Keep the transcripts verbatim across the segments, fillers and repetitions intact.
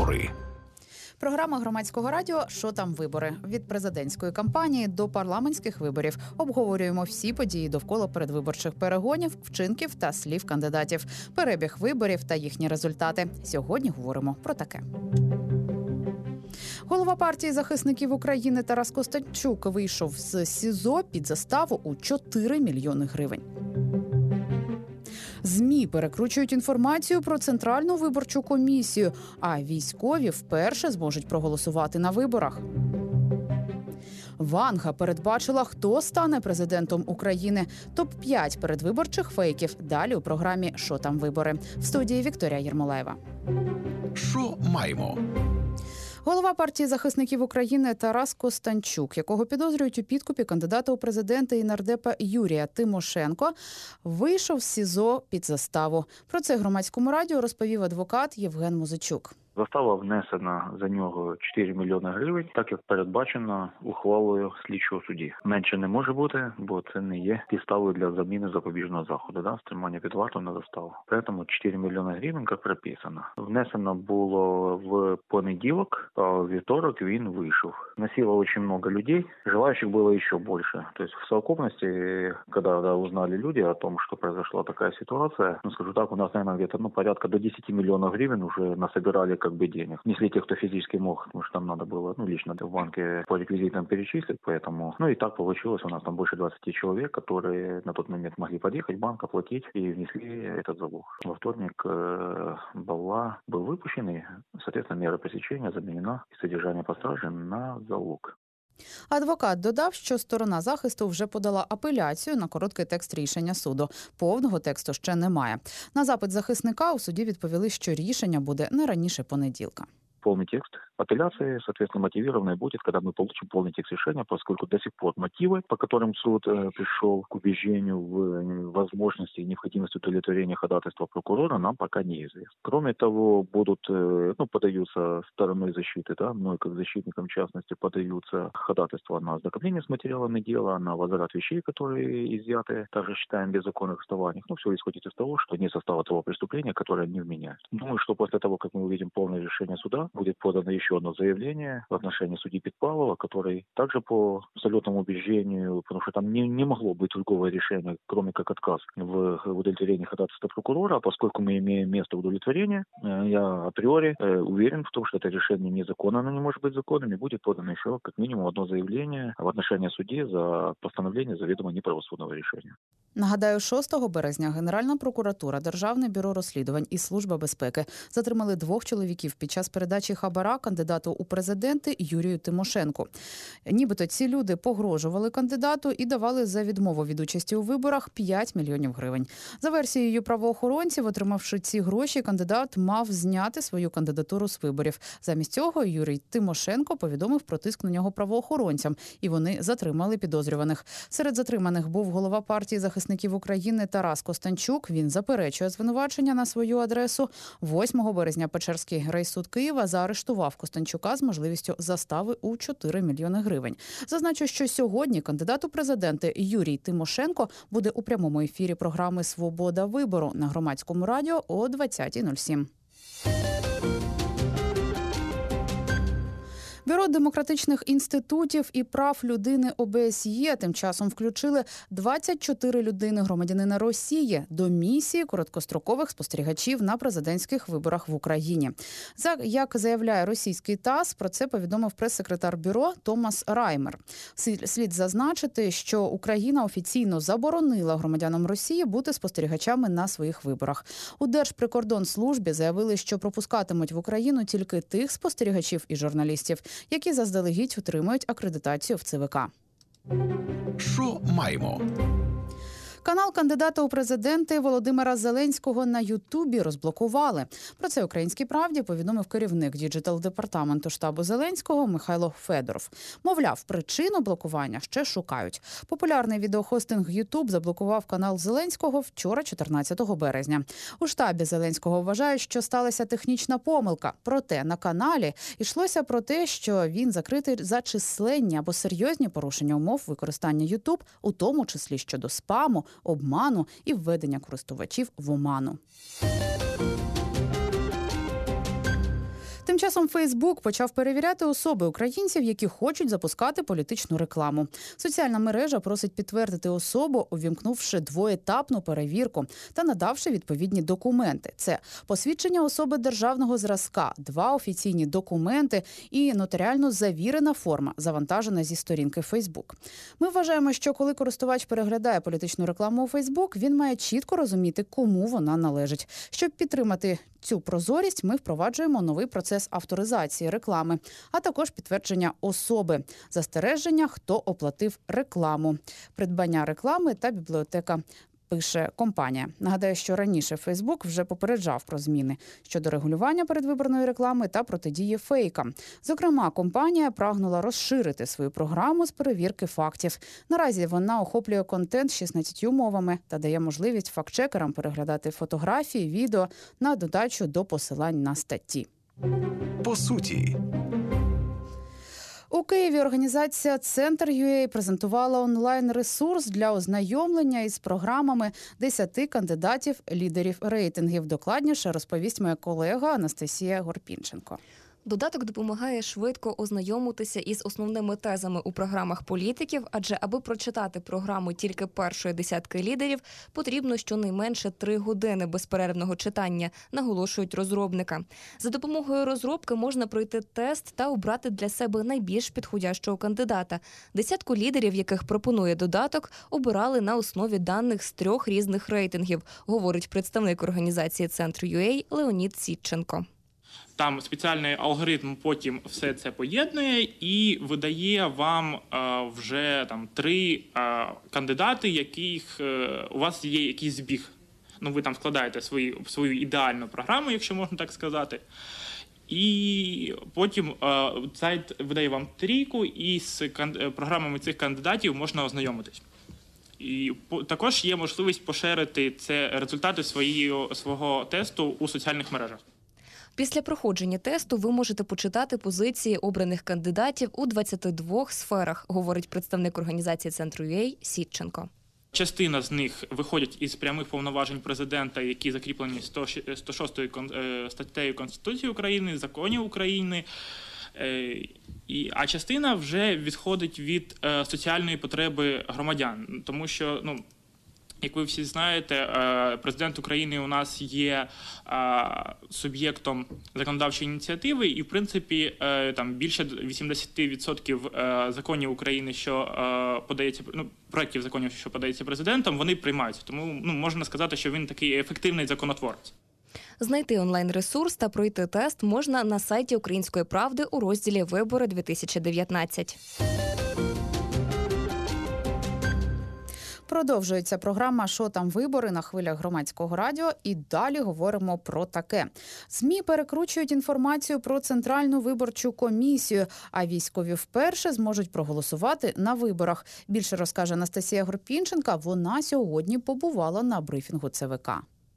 вибори. Програма Громадського радіо «Що там вибори?» Від президентської кампанії до парламентських виборів обговорюємо всі події довкола передвиборчих перегонів, вчинків та слів кандидатів, перебіг виборів та їхні результати. Сьогодні говоримо про таке. Голова партії захисників України Тарас Костянчук вийшов з СІЗО під заставу у чотири мільйони гривень. ЗМІ перекручують інформацію про Центральну виборчу комісію, а військові вперше зможуть проголосувати на виборах. Ванга передбачила, хто стане президентом України. топ п'ять передвиборчих фейків. Далі у програмі «Що там вибори?» В студії Вікторія Єрмолаєва. Що маємо? Голова партії захисників України Тарас Костянчук, якого підозрюють у підкупі кандидата у президенти і нардепа Юрія Тимошенко, вийшов з СІЗО під заставу. Про це Громадському радіо розповів адвокат Євген Музичук. Застава внесена за нього чотири мільйони гривень, так як передбачено ухвалою слідчого судді. Менше не може бути, бо це не є підставою для заміни запобіжного заходу, да, стримання під вартою на заставу. Тому чотири мільйони гривень, як прописано. Внесено було в понеділок, а в вівторок він вийшов. Носило очень много людей, желающих было еще больше. То есть в совокупности, когда да, узнали люди о том, что произошла такая ситуация, ну скажу так, у нас, наверное, где-то ну, порядка до десяти миллионов гривен уже насобирали как бы денег. Несли те, кто физически мог, потому что там надо было, ну, лично в банке по реквизитам перечислить, поэтому, ну, и так получилось, у нас там больше двадцати человек, которые на тот момент могли подъехать в банк, оплатить и внесли этот залог. Во вторник э, Балла был выпущен, и, соответственно, мера пресечения заменена и содержание под стражей на залог. Адвокат додав, що сторона захисту вже подала апеляцію на короткий текст рішення суду. Повного тексту ще немає. На запит захисника у суді відповіли, що рішення буде не раніше понеділка. Полный текст апелляции, соответственно, мотивированный будет, когда мы получим полный текст решения, поскольку до сих пор мотивы, по которым суд э, пришел к убеждению в возможности и необходимости удовлетворения ходатайства прокурора, нам пока неизвестно. Кроме того, будут, э, ну, подаются стороной защиты, да, мной как защитником, в частности, подаются ходатайства на ознакомление с материалами дела, на возврат вещей, которые изъяты, также считаем без законных оснований. Ну, все исходит из того, что нет состава того преступления, которое не вменяет. Думаю, что после того, как мы увидим полное решение суда, будет подано еще одно заявление в отношении судьи Петпалова, который также по абсолютному убеждению, потому что там не, не могло быть другого решения, кроме как отказ в удовлетворении ходатайства прокурора, а поскольку мы имеем место удовлетворения, я априори уверен в том, что это решение незаконно, оно не может быть законным, и будет подано еще как минимум одно заявление в отношении судьи за постановление заведомо неправосудного решения. Нагадаю, шостого березня Генеральна прокуратура, Державне бюро розслідувань і Служба безпеки затримали двох чоловіків під час передачі хабара кандидату у президенти Юрію Тимошенку. Нібито ці люди погрожували кандидату і давали за відмову від участі у виборах п'ять мільйонів гривень. За версією правоохоронців, отримавши ці гроші, кандидат мав зняти свою кандидатуру з виборів. Замість цього Юрій Тимошенко повідомив про тиск на нього правоохоронцям, і вони затримали підозрюваних. Серед затриманих був голова партії захисників України Тарас Костянчук. Він заперечує звинувачення на свою адресу. восьмого березня Печерський райсуд Києва заарештував Костянчука з можливістю застави у чотири мільйони гривень. Зазначу, що сьогодні кандидат у президенти Юрій Тимошенко буде у прямому ефірі програми «Свобода вибору» на Громадському радіо о двадцята нуль сім. Бюро демократичних інститутів і прав людини О Б С Є тим часом включили двадцять чотири людини громадянина Росії до місії короткострокових спостерігачів на президентських виборах в Україні. Як заявляє російський ТАСС, про це повідомив прес-секретар бюро Томас Раймер. Слід зазначити, що Україна офіційно заборонила громадянам Росії бути спостерігачами на своїх виборах. У Держприкордонслужбі заявили, що пропускатимуть в Україну тільки тих спостерігачів і журналістів, які заздалегідь отримують акредитацію в Це Ве Ка. Що маємо? Канал кандидата у президенти Володимира Зеленського на Ютубі розблокували. Про це «Українській правді» повідомив керівник діджитал-департаменту штабу Зеленського Михайло Федоров. Мовляв, причину блокування ще шукають. Популярний відеохостинг Ютуб заблокував канал Зеленського вчора, чотирнадцятого березня. У штабі Зеленського вважають, що сталася технічна помилка. Проте на каналі йшлося про те, що він закритий за численні або серйозні порушення умов використання Ютуб, у тому числі щодо спаму, обману і введення користувачів в оману. Тим Тим часом Фейсбук почав перевіряти особи українців, які хочуть запускати політичну рекламу. Соціальна мережа просить підтвердити особу, увімкнувши двоетапну перевірку та надавши відповідні документи. Це посвідчення особи державного зразка, два офіційні документи і нотаріально завірена форма, завантажена зі сторінки Фейсбук. Ми вважаємо, що коли користувач переглядає політичну рекламу у Фейсбук, він має чітко розуміти, кому вона належить. Щоб підтримати цю прозорість, ми впроваджуємо новий процес авторизації реклами, а також підтвердження особи, застереження, хто оплатив рекламу, придбання реклами та бібліотека, пише компанія. Нагадаю, що раніше Фейсбук вже попереджав про зміни щодо регулювання передвиборної реклами та протидії фейкам. Зокрема, компанія прагнула розширити свою програму з перевірки фактів. Наразі вона охоплює контент шістнадцятьма мовами та дає можливість фактчекерам переглядати фотографії, відео на додачу до посилань на статті. По суті. У Києві організація «Центр.ю а» презентувала онлайн-ресурс для ознайомлення із програмами десяти кандидатів-лідерів рейтингів. Докладніше розповість моя колега Анастасія Горпінченко. Додаток допомагає швидко ознайомитися із основними тезами у програмах політиків, адже аби прочитати програму тільки першої десятки лідерів, потрібно щонайменше три години безперервного читання, наголошують розробника. За допомогою розробки можна пройти тест та обрати для себе найбільш підходящого кандидата. Десятку лідерів, яких пропонує додаток, обирали на основі даних з трьох різних рейтингів, говорить представник організації «Центр.ю а» Леонід Сітченко. Там спеціальний алгоритм потім все це поєднує і видає вам е, вже там три е, кандидати, яких е, у вас є якийсь збіг. Ну, ви там складаєте свої, свою ідеальну програму, якщо можна так сказати. І потім е, сайт видає вам трійку, і з кан- програмами цих кандидатів можна ознайомитись. І по- також є можливість поширити це результати свої, свого тесту у соціальних мережах. Після проходження тесту ви можете почитати позиції обраних кандидатів у двадцяти двох сферах, говорить представник організації «Центр.ю а» Сітченко. Частина з них виходять із прямих повноважень президента, які закріплені сто шостою статтею Конституції України, законів України, а частина вже відходить від соціальної потреби громадян, тому що, ну, як ви всі знаєте, президент України у нас є суб'єктом законодавчої ініціативи, і, в принципі, там більше вісімдесят відсотків законів України, що подається, ну, проєктів законів, що подається президентом, вони приймаються. Тому, ну, можна сказати, що він такий ефективний законотворець. Знайти онлайн-ресурс та пройти тест можна на сайті «Української правди» у розділі «Вибори дві тисячі дев'ятнадцять». Продовжується програма «Що там вибори» на хвилях Громадського радіо. І далі говоримо про таке. ЗМІ перекручують інформацію про Центральну виборчу комісію, а військові вперше зможуть проголосувати на виборах. Більше розкаже Анастасія Горпінченка. Вона сьогодні побувала на брифінгу ЦВК.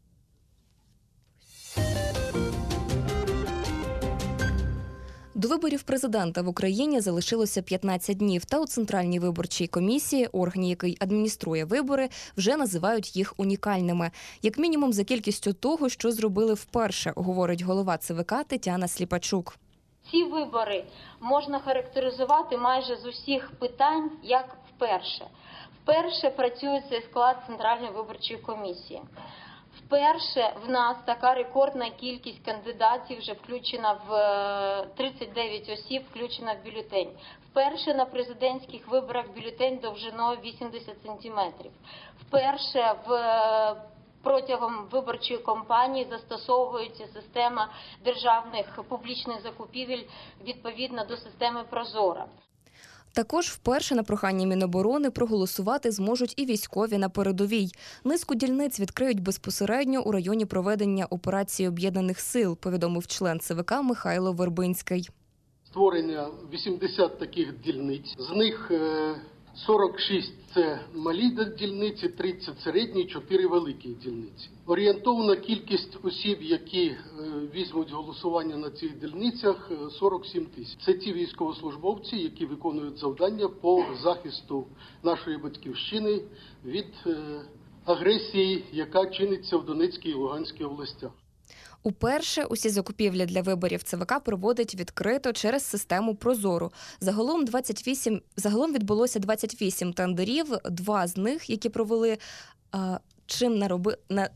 До виборів президента в Україні залишилося п'ятнадцять днів, та у Центральній виборчій комісії, органі, який адмініструє вибори, вже називають їх унікальними. Як мінімум за кількістю того, що зробили вперше, говорить голова ЦВК Тетяна Сліпачук. Ці вибори можна характеризувати майже з усіх питань як вперше. Вперше працює цей склад Центральної виборчої комісії. Вперше в нас така рекордна кількість кандидатів вже включена в тридцять дев'ять осіб, включена в бюлетень. Вперше на президентських виборах бюлетень довжиною вісімдесят сантиметрів. Вперше в протягом виборчої кампанії застосовується система державних публічних закупівель відповідно до системи «Прозора». Також вперше на прохання Міноборони проголосувати зможуть і військові на передовій. Низку дільниць відкриють безпосередньо у районі проведення операції Об'єднаних сил, повідомив член ЦВК Михайло Вербинський. Створення вісімдесят таких дільниць, з них сорок шість – це малі дільниці, тридцять – середні, чотири – великі дільниці. Орієнтовна кількість осіб, які візьмуть голосування на цих дільницях – сорок сім тисяч. Це ті військовослужбовці, які виконують завдання по захисту нашої батьківщини від агресії, яка чиниться в Донецькій і Луганській областях. Уперше усі закупівлі для виборів ЦВК проводить відкрито через систему «Прозоро». Загалом двадцять вісім, загалом відбулося двадцять вісім тендерів, два з них, які провели, а, чим нароби... На...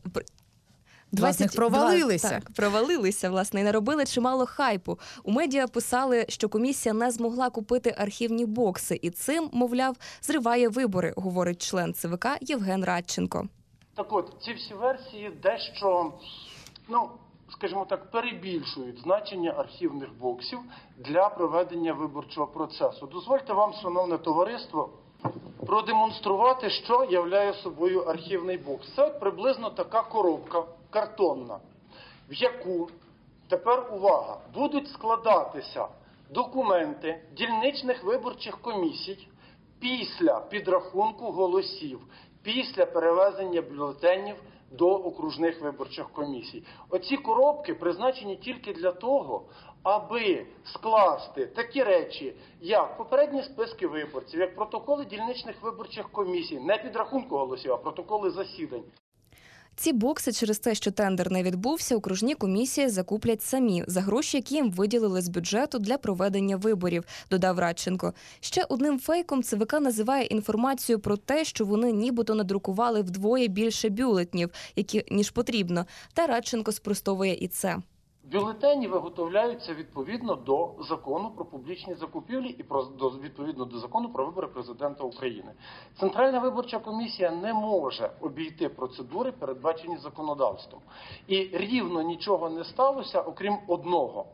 Два з них провалилися. Так, провалилися, власне, і наробили чимало хайпу. У медіа писали, що комісія не змогла купити архівні бокси, і цим, мовляв, зриває вибори, говорить член ЦВК Євген Радченко. Так от, ці всі версії дещо, ну, скажімо так, перебільшують значення архівних боксів для проведення виборчого процесу. Дозвольте вам, шановне товариство, продемонструвати, що являє собою архівний бокс. Це приблизно така коробка картонна, в яку, тепер увага, будуть складатися документи дільничних виборчих комісій після підрахунку голосів, після перевезення бюлетенів до окружних виборчих комісій. Оці коробки призначені тільки для того, аби скласти такі речі, як попередні списки виборців, як протоколи дільничних виборчих комісій, не підрахунку голосів, а протоколи засідань. Ці бокси через те, що тендер не відбувся, окружні комісії закуплять самі за гроші, які їм виділили з бюджету для проведення виборів, додав Радченко. Ще одним фейком ЦВК називає інформацію про те, що вони нібито надрукували вдвоє більше бюлетнів, які, ніж потрібно. Та Радченко спростовує і це. Бюлетені виготовляються відповідно до закону про публічні закупівлі і про, до, відповідно до закону про вибори президента України. Центральна виборча комісія не може обійти процедури, передбачені законодавством. І рівно нічого не сталося, окрім одного.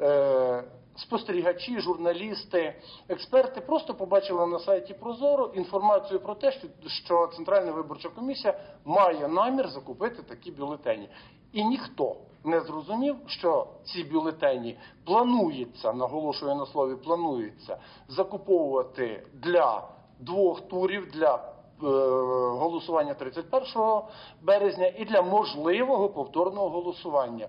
Е- Спостерігачі, журналісти, експерти просто побачили на сайті Прозоро інформацію про те, що Центральна виборча комісія має намір закупити такі бюлетені. І ніхто не зрозумів, що ці бюлетені планується, наголошую на слові планується, закуповувати для двох турів, для е, голосування тридцять першого березня і для можливого повторного голосування.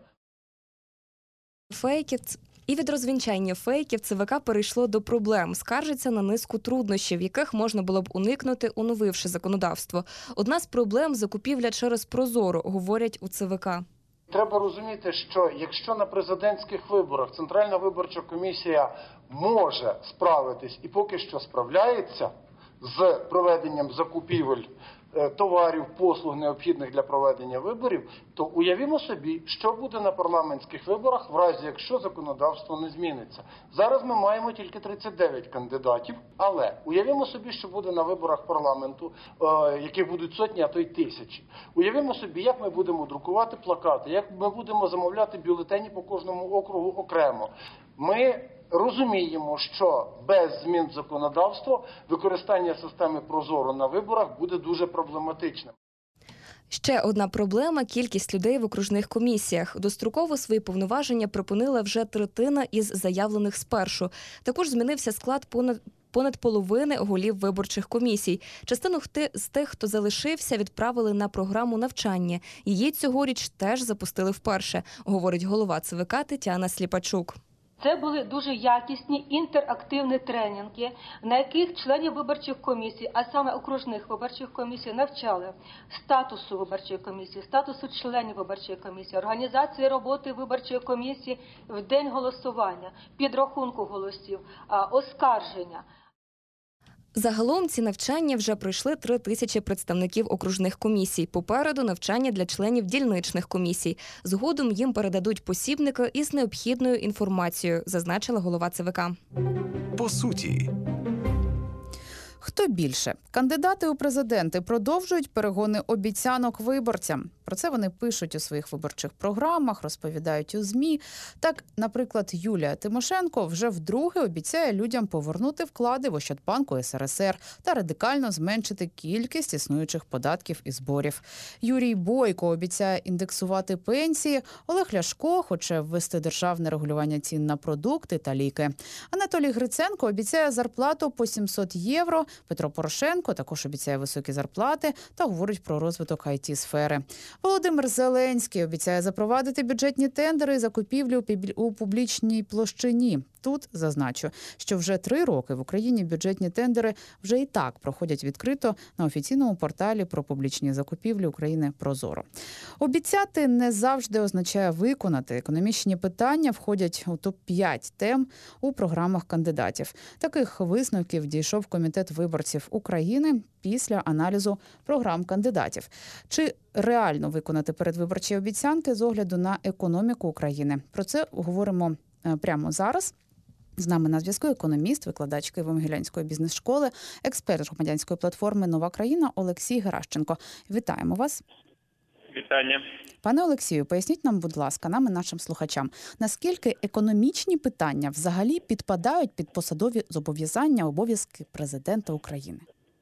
Фейків І від розвінчання фейків ЦВК перейшло до проблем. Скаржиться на низку труднощів, яких можна було б уникнути, оновивши законодавство. Одна з проблем – закупівля через Прозоро, говорять у ЦВК. Треба розуміти, що якщо на президентських виборах Центральна виборча комісія може справитись і поки що справляється з проведенням закупівель товарів, послуг, необхідних для проведення виборів, то уявімо собі, що буде на парламентських виборах в разі, якщо законодавство не зміниться. Зараз ми маємо тільки тридцять дев'ять кандидатів, але уявімо собі, що буде на виборах парламенту, яких будуть сотні, а то й тисячі. Уявімо собі, як ми будемо друкувати плакати, як ми будемо замовляти бюлетені по кожному округу окремо. Ми розуміємо, що без змін в законодавство використання системи Прозоро на виборах буде дуже проблематичним. Ще одна проблема – кількість людей в окружних комісіях. Достроково свої повноваження припинила вже третина із заявлених спершу. Також змінився склад понад понад половини голів виборчих комісій. Частину з тих, хто залишився, відправили на програму навчання. Її цьогоріч теж запустили вперше, говорить голова ЦВК Тетяна Сліпачук. Це були дуже якісні інтерактивні тренінги, на яких членів виборчих комісій, а саме окружних виборчих комісій, навчали статусу виборчої комісії, статусу членів виборчої комісії, організації роботи виборчої комісії в день голосування, підрахунку голосів, оскарження. Загалом ці навчання вже пройшли три тисячі представників окружних комісій. Попереду навчання для членів дільничних комісій. Згодом їм передадуть посібники із необхідною інформацією, зазначила голова ЦВК. По суті. Хто більше? Кандидати у президенти продовжують перегони обіцянок виборцям. Про це вони пишуть у своїх виборчих програмах, розповідають у ЗМІ. Так, наприклад, Юлія Тимошенко вже вдруге обіцяє людям повернути вклади в Ощадбанку ес ер ес ер та радикально зменшити кількість існуючих податків і зборів. Юрій Бойко обіцяє індексувати пенсії. Олег Ляшко хоче ввести державне регулювання цін на продукти та ліки. Анатолій Гриценко обіцяє зарплату по сімсот євро. Петро Порошенко також обіцяє високі зарплати та говорить про розвиток ай ті-сфери. Володимир Зеленський обіцяє запровадити бюджетні тендери і закупівлі у публічній площині. Тут зазначу, що вже три роки в Україні бюджетні тендери вже і так проходять відкрито на офіційному порталі про публічні закупівлі України «Прозоро». Обіцяти не завжди означає виконати. Економічні питання входять у топ п'ять тем у програмах кандидатів. Таких висновків дійшов Комітет виборців України після аналізу програм кандидатів. Чи реально виконати передвиборчі обіцянки з огляду на економіку України? Про це говоримо прямо зараз. З нами на зв'язку економіст, викладач Києво-Могилянської бізнес-школи, експерт громадянської платформи «Нова країна» Олексій Геращенко. Вітаємо вас. Вітання. Пане Олексію, поясніть нам, будь ласка, нам і нашим слухачам, наскільки економічні питання взагалі підпадають під посадові зобов'язання, обов'язки президента України?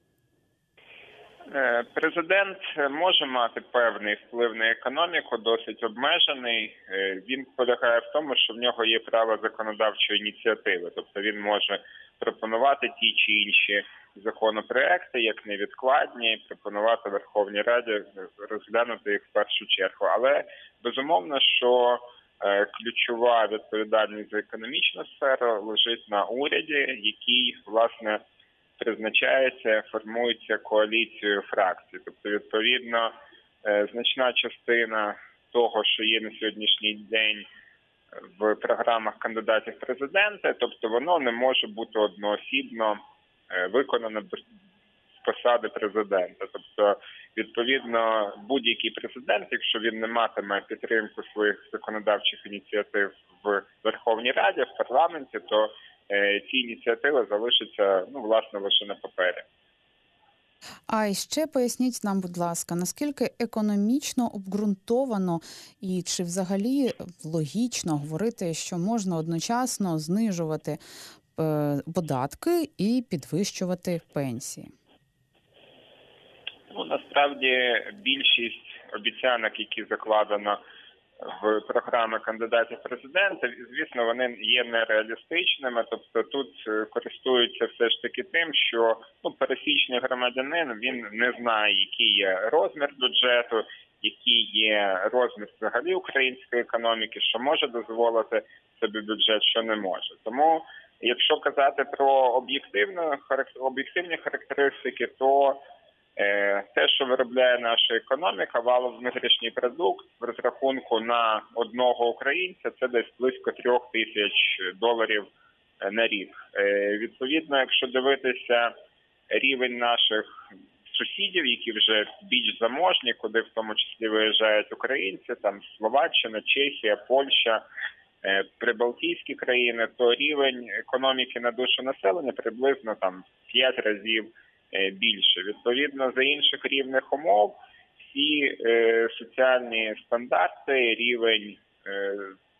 Президент може мати певний вплив на економіку, досить обмежений. Він полягає в тому, що в нього є право законодавчої ініціативи. Тобто він може пропонувати ті чи інші законопроекти, як невідкладні, пропонувати Верховній Раді розглянути їх в першу чергу. Але безумовно, що ключова відповідальність за економічну сферу лежить на уряді, який, власне, призначається, формується коаліцією фракцій. Тобто, відповідно, значна частина того, що є на сьогоднішній день в програмах кандидатів в президенти, тобто воно не може бути одноосібно виконано з посади президента. Тобто, відповідно, будь-який президент, якщо він не матиме підтримку своїх законодавчих ініціатив в Верховній Раді, в парламенті, то ці ініціативи залишаться, ну, власне, лише на папері. А і ще поясніть нам, будь ласка, наскільки економічно обґрунтовано і чи взагалі логічно говорити, що можна одночасно знижувати податки і підвищувати пенсії? Ну, насправді, більшість обіцянок, які закладено в програми кандидатів в президенти, звісно, вони є нереалістичними. Тобто тут користуються все ж таки тим, що ну, пересічний громадянин, він не знає, який є розмір бюджету, який є розмір взагалі української економіки, що може дозволити собі бюджет, що не може. Тому, якщо казати про об'єктивну, об'єктивні характеристики, то те, що виробляє наша економіка, валовий внутрішній продукт в розрахунку на одного українця, це десь близько трьох тисяч доларів на рік. Відповідно, якщо дивитися рівень наших сусідів, які вже більш заможні, куди в тому числі виїжджають українці, там Словаччина, Чехія, Польща, прибалтійські країни, то рівень економіки на душу населення приблизно там п'ять разів більше. Відповідно, за інших рівних умов всі е, соціальні стандарти, рівень е,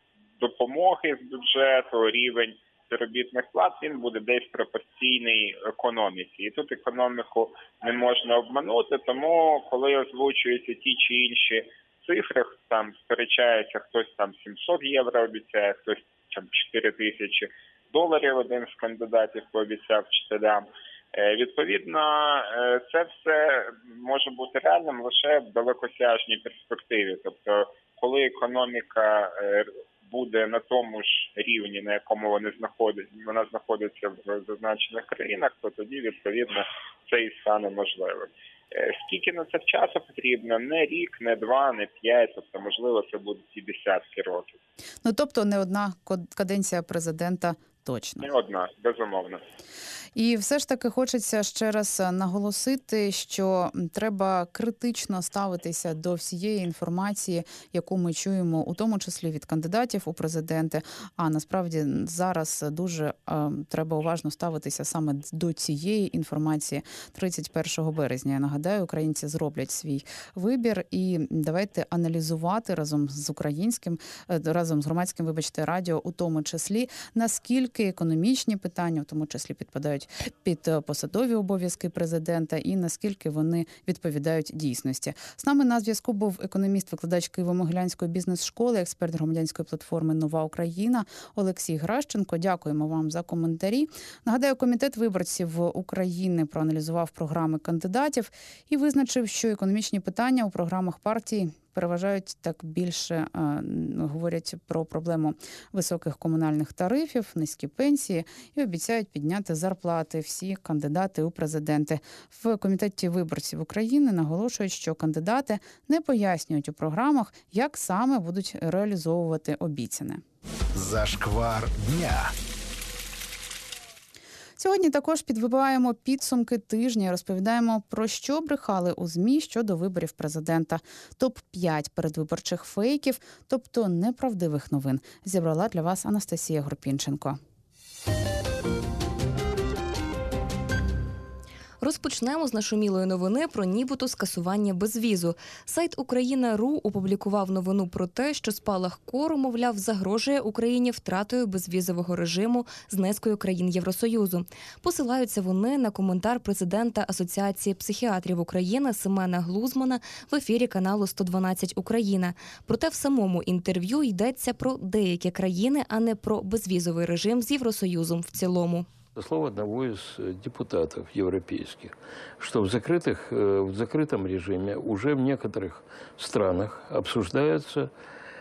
допомоги з бюджету, рівень заробітних плат, він буде десь пропорційний економіці. І тут економіку не можна обманути, тому коли озвучуються ті чи інші цифри, там сперечається, хтось там сімсот євро обіцяє, хтось там чотири тисячі доларів один з кандидатів пообіцяв вчителям. Відповідно, це все може бути реальним лише в далекосяжній перспективі. Тобто, коли економіка буде на тому ж рівні, на якому вони знаходяться, вона знаходиться в зазначених країнах, то тоді, відповідно, це і стане можливим. Скільки на це часу потрібно? Не рік, не два, не п'ять, тобто, можливо, це будуть і десятки років. Ну, тобто, не одна каденція президента точно? Не одна, безумовно. І все ж таки хочеться ще раз наголосити, що треба критично ставитися до всієї інформації, яку ми чуємо, у тому числі від кандидатів у президенти. А насправді зараз дуже е, треба уважно ставитися саме до цієї інформації. тридцять першого березня, я нагадаю, українці зроблять свій вибір. І давайте аналізувати разом з українським, разом з громадським, вибачте, радіо, у тому числі, наскільки економічні питання, у тому числі підпадають під посадові обов'язки президента і наскільки вони відповідають дійсності. З нами на зв'язку був економіст-викладач Києво-Могилянської бізнес-школи, експерт громадянської платформи «Нова Україна» Олексій Геращенко. Дякуємо вам за коментарі. Нагадаю, Комітет виборців України проаналізував програми кандидатів і визначив, що економічні питання у програмах партії переважають так більше, говорять про проблему високих комунальних тарифів, низькі пенсії і обіцяють підняти зарплати всі кандидати у президенти. В Комітеті виборців України наголошують, що кандидати не пояснюють у програмах, як саме будуть реалізовувати обіцяне. Зашквар дня. Сьогодні також підбиваємо підсумки тижня, розповідаємо, про що брехали у ЗМІ щодо виборів президента. топ п'ять передвиборчих фейків, тобто неправдивих новин, зібрала для вас Анастасія Горпінченко. Розпочнемо з нашумілої новини про нібито скасування безвізу. Сайт Україна.ру опублікував новину про те, що спалах кору, мовляв, загрожує Україні втратою безвізового режиму з низкою країн Євросоюзу. Посилаються вони на коментар президента Асоціації психіатрів України Семена Глузмана в ефірі каналу сто дванадцять Україна. Проте в самому інтерв'ю йдеться про деякі країни, а не про безвізовий режим з Євросоюзом в цілому. Слово одного из депутатов европейских, что в, закрытых, в закрытом режиме уже в некоторых странах обсуждается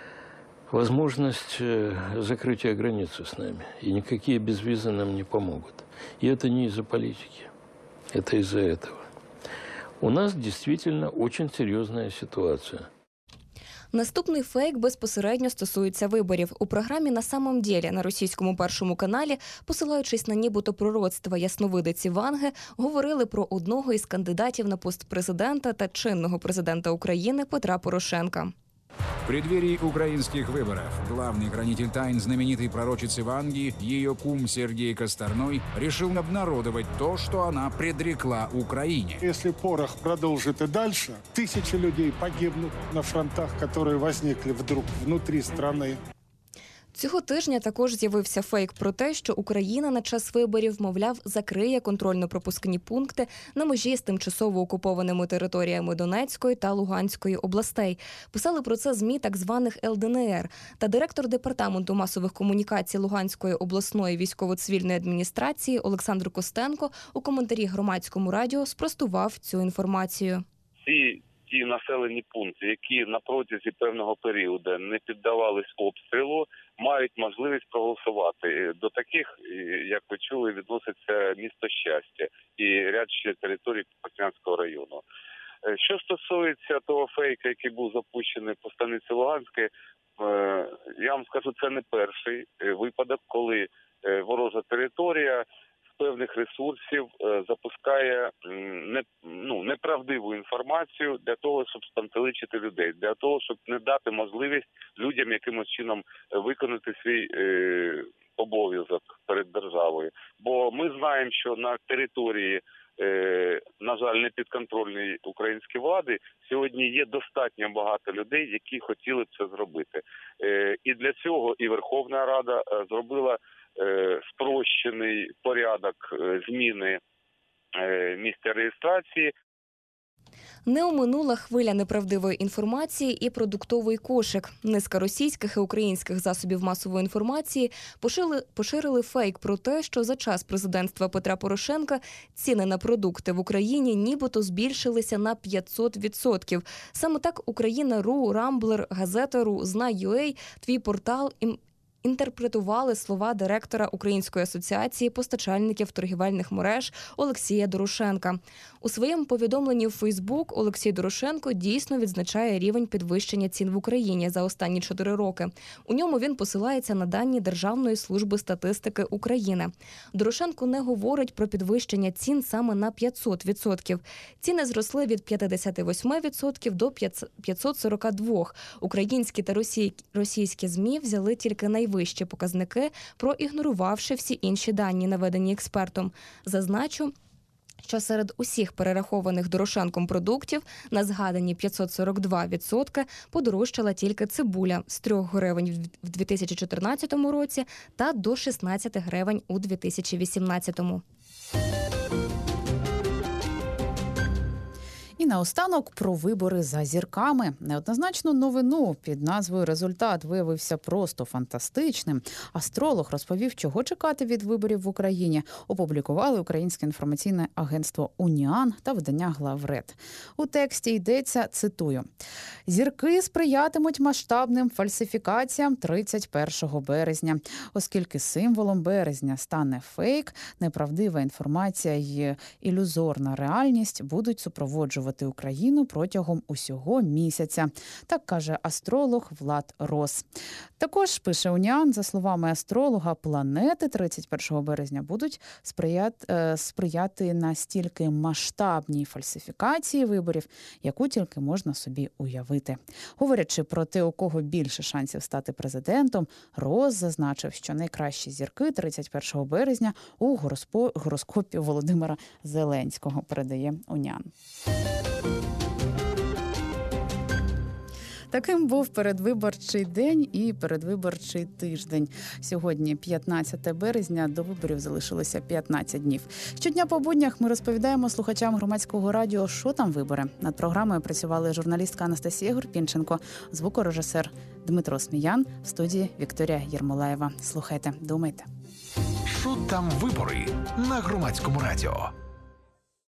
возможность закрытия границы с нами. И никакие безвизы нам не помогут. И это не из-за политики, это из-за этого. У нас действительно очень серьезная ситуация. Наступний фейк безпосередньо стосується виборів. У програмі «На самом деле» на російському першому каналі, посилаючись на нібито пророцтва ясновидиці Ванги, говорили про одного із кандидатів на пост президента та чинного президента України Петра Порошенка. В преддверии украинских выборов главный хранитель тайн знаменитой пророчицы Ванги, ее кум Сергей Косторной, решил обнародовать то, что она предрекла Украине. Если порох продолжит и дальше, тысячи людей погибнут на фронтах, которые возникли вдруг внутри страны. Цього тижня також з'явився фейк про те, що Україна на час виборів, мовляв, закриє контрольно-пропускні пункти на межі з тимчасово окупованими територіями Донецької та Луганської областей. Писали про це ЗМІ так званих ел де ен ер. Та директор департаменту масових комунікацій Луганської обласної військово-цивільної адміністрації Олександр Костенко у коментарі Громадському радіо спростував цю інформацію. Ці ті населені пункти, які на протязі певного періоду не піддавались обстрілу, мають можливість проголосувати. До таких, як ви чули, відноситься місто Щастя і ряд ще територій Попаснянського району. Що стосується того фейка, який був запущений по станиці Луганській, я вам скажу, це не перший випадок, коли ворожа територія певних ресурсів запускає не, ну, неправдиву інформацію для того, щоб спантеличити людей, для того, щоб не дати можливість людям якимось чином виконати свій е, обов'язок перед державою. Бо ми знаємо, що на території, е, на жаль, не підконтрольної українській влади, сьогодні є достатньо багато людей, які хотіли б це зробити. Е, і для цього і Верховна Рада е, зробила спрощений порядок зміни місця реєстрації. Не оминула хвиля неправдивої інформації і продуктовий кошик. Низка російських і українських засобів масової інформації поширили, поширили фейк про те, що за час президентства Петра Порошенка ціни на продукти в Україні нібито збільшилися на п'ятсот відсотків. Саме так Україна.ру, Рамблер, Газета.ру, Знай.ю.ей, твій портал і інтерпретували слова директора Української асоціації постачальників торгівельних мереж Олексія Дорошенка. У своєму повідомленні в Фейсбук Олексій Дорошенко дійсно відзначає рівень підвищення цін в Україні за останні чотири роки. У ньому він посилається на дані Державної служби статистики України. Дорошенко не говорить про підвищення цін саме на п'ятсот відсотків. Ціни зросли від п'ятдесят вісім відсотків до п'ятсот сорок два. Українські та російські ЗМІ взяли тільки найвищі вищі показники, проігнорувавши всі інші дані, наведені експертом. Зазначу, що серед усіх перерахованих Дорошенком продуктів на згадані п'ятсот сорок два відсотки подорожчала тільки цибуля з трьох гривень в дві тисячі чотирнадцятому році та до шістнадцяти гривень у дві тисячі вісімнадцятому. І наостанок про вибори за зірками. Неоднозначну новину під назвою «Результат» виявився просто фантастичним. Астролог розповів, чого чекати від виборів в Україні. Опублікували Українське інформаційне агентство «Уніан» та видання «Главред». У тексті йдеться, цитую, «Зірки сприятимуть масштабним фальсифікаціям тридцять першого березня. Оскільки символом березня стане фейк, неправдива інформація і ілюзорна реальність будуть супроводжувати Україну протягом усього місяця», так каже астролог Влад Рос. Також, пише Уніан, за словами астролога, планети тридцять першого березня будуть сприяти, сприяти настільки масштабній фальсифікації виборів, яку тільки можна собі уявити. Говорячи про те, у кого більше шансів стати президентом, Рос зазначив, що найкращі зірки тридцять першого березня у гороскопі Володимира Зеленського, передає Уніан. Таким був передвиборчий день і передвиборчий тиждень. Сьогодні п'ятнадцяте березня, до виборів залишилося п'ятнадцять днів. Щодня по буднях ми розповідаємо слухачам Громадського радіо, що там вибори. Над програмою працювали журналістка Анастасія Гурпінченко, звукорежисер Дмитро Сміян, в студії Вікторія Єрмолаєва. Слухайте, думайте. Що там вибори на Громадському радіо?